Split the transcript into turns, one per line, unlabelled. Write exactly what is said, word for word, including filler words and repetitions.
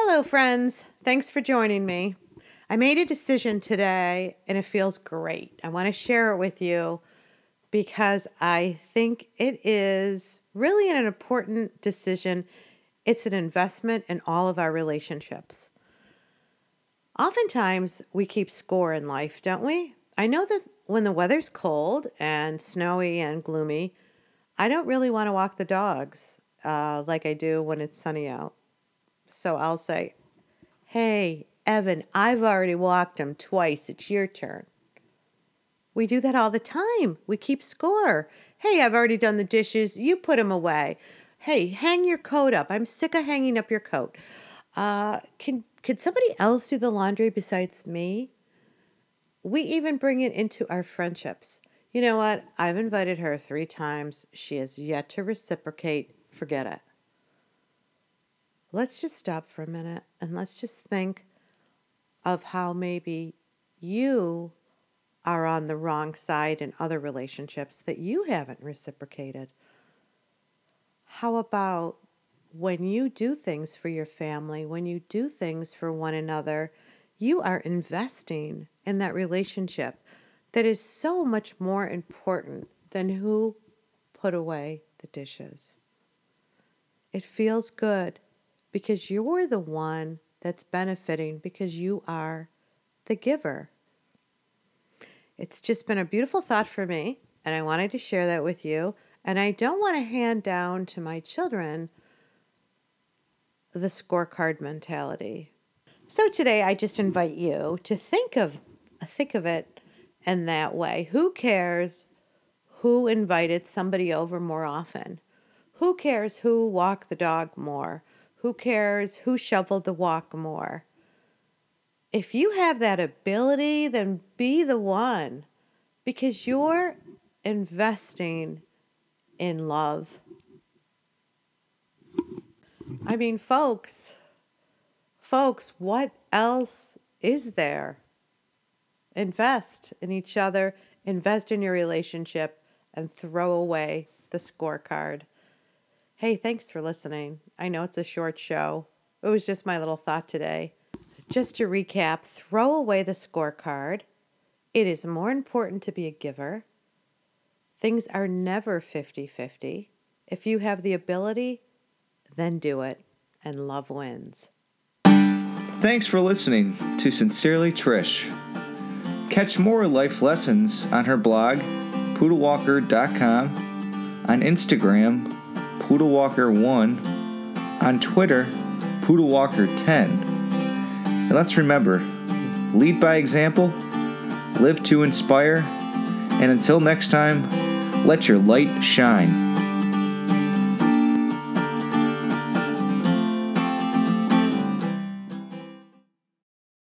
Hello, friends. Thanks for joining me. I made a decision today and it feels great. I want to share it with you because I think it is really an important decision. It's an investment in all of our relationships. Oftentimes, we keep score in life, don't we? I know that when the weather's cold and snowy and gloomy, I don't really want to walk the dogs uh, like I do when it's sunny out. So I'll say, hey, Evan, I've already walked him twice. It's your turn. We do that all the time. We keep score. Hey, I've already done the dishes. You put them away. Hey, hang your coat up. I'm sick of hanging up your coat. Uh, can, can somebody else do the laundry besides me? We even bring it into our friendships. You know what? I've invited her three times. She has yet to reciprocate. Forget it. Let's just stop for a minute and let's just think of how maybe you are on the wrong side in other relationships that you haven't reciprocated. How about when you do things for your family, when you do things for one another, you are investing in that relationship that is so much more important than who put away the dishes. It feels good because you're the one that's benefiting because you are the giver. It's just been a beautiful thought for me, and I wanted to share that with you. And I don't want to hand down to my children the scorecard mentality. So today I just invite you to think of think of it in that way. Who cares who invited somebody over more often? Who cares who walked the dog more? Who cares who shoveled the walk more? If you have that ability, then be the one, because you're investing in love. I mean, folks, folks, what else is there? Invest in each other, invest in your relationship, and throw away the scorecard. Hey, thanks for listening. I know it's a short show. It was just my little thought today. Just to recap, throw away the scorecard. It is more important to be a giver. Things are never fifty-fifty. If you have the ability, then do it, and love wins.
Thanks for listening to Sincerely Trish. Catch more life lessons on her blog, poodle walker dot com, on Instagram, poodle walker one, on Twitter, poodle walker ten. And let's remember, lead by example, live to inspire, and until next time, let your light shine.